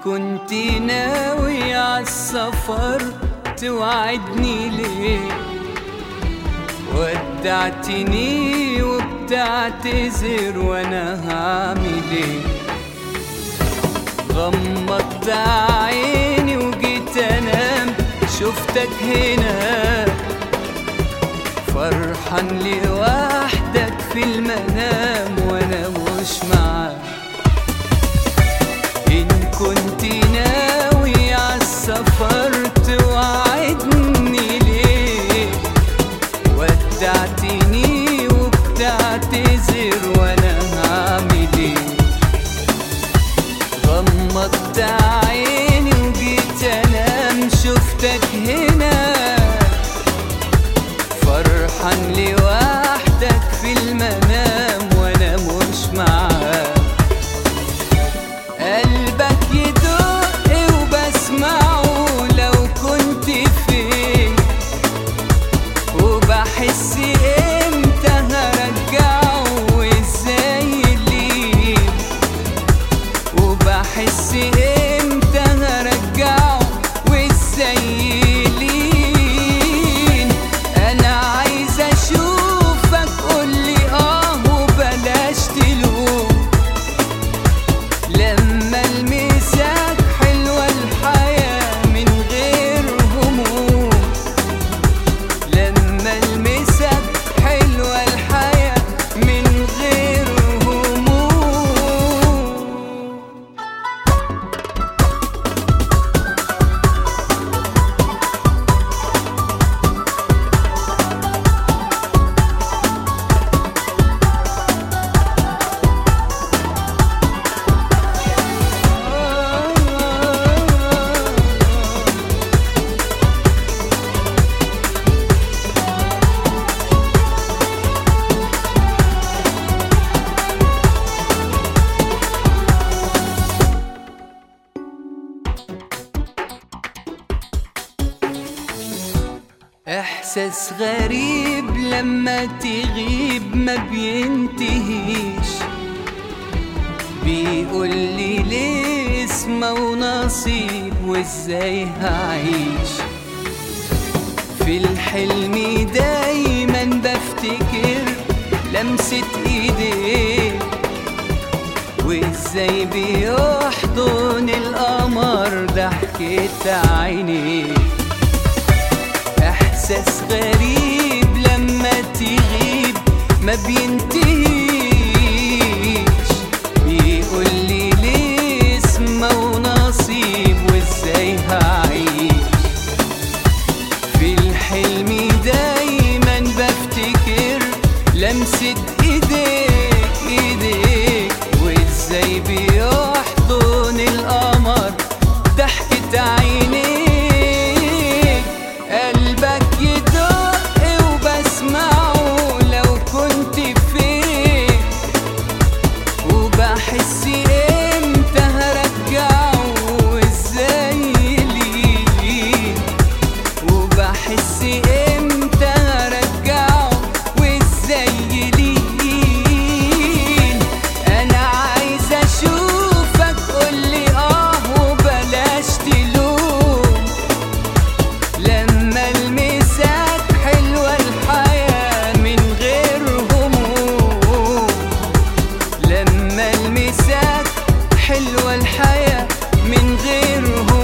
كنت ناوي عالسفر توعدني ليه؟ ودعتني وبتعتذر وانا هعمل ايه؟ غمضت عيني وجيت انام شفتك هنا فرحان لوحدك في المنام وانا مش معاك. إن كنت ناوي عالسفر توعدني ليه؟ ودعتني وبتعتذر وانا هعمل ايه؟ غمضت عيني وجيت انام شفتك هنا فرحان لوحدك في المنام وانا مش معاك. قلبك يدق وبسمعه لو كنت فين، وبحس امتى هرجعه وازاي ليه، وبحس امتى هرجعه وازاي ليه. انا عايز اشوفك قولي وبلاش تلوم، لما المسك حلوة الحياة من غير هموم، لما المسك حلوة الحياة من غير هموم. إحساس غريب لما تغيب ما بينتهيش، بيقولي ليه اسمه ونصيب وازاي هعيش. في الحلم دايما بفتكر لمسة ايديك وازاي بيحضن القمر ضحكة عينيك. إحساس غريب لما تغيب ما بينتهيش، بيقولي ليه اسمه ونصيب وازاي هعيش. في الحلم دايما بفتكر لمسة ايديك وازاي بيحضن القمر ضحكة عينيك. قلبك يدق وبسمعه لو كنت فين، وبحس امتى هرجعه وازاي ليه، وبحس امتى هرجعه وازاي ليه. انا عايز اشوفك قولي وبلاش تلوم، لما المسك حلوة الحياة من غير هموم، لما المسك حلوة الحياة من غير هموم.